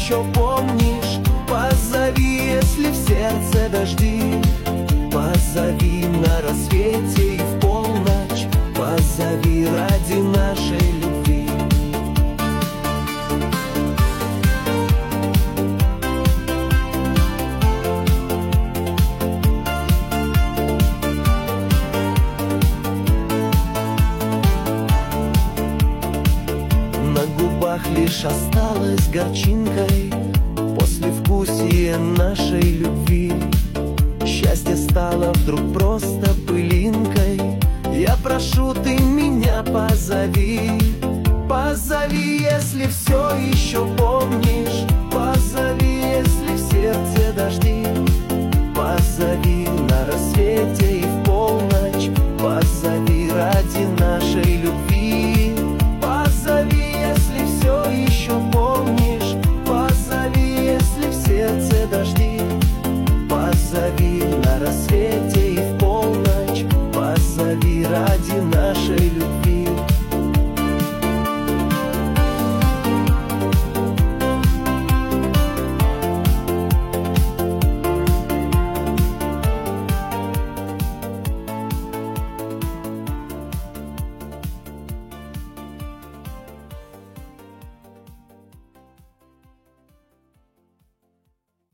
еще помнишь. Позови, если в сердце дожди. Позови на рассвете и в полночь. Позови ради нашей любви. На губах лишь осталась горчинкой послевкусие нашей любви. Счастье стало вдруг просто пылинкой. Я прошу, ты меня позови. Позови, если все еще помнишь. Позови, если в сердце дожди. Позови на рассвете и в полночь. Позови ради нашей любви. Позови, если все еще помнишь. Позови, если в сердце дожди. Позови на рассвете и в полночь. Позови ради нашей любви.